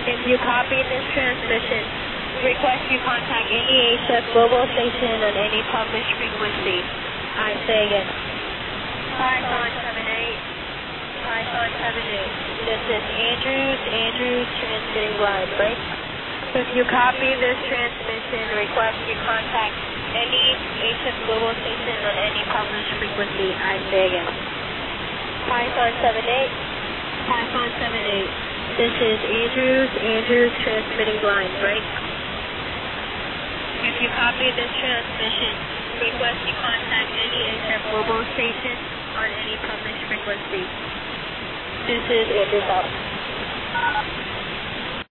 If you copy this transmission, request you contact any HF global station on any published frequency. I say again. Python 78. Python 78. This is Andrews transmitting blind, right? If you copy this transmission, request you contact any HF global station on any published frequency. I say again. Python 78. Python 78. This is Andrews transmitting blind, right? If you copy this transmission, request you contact any HF global station on any published frequency. This is Andrews out.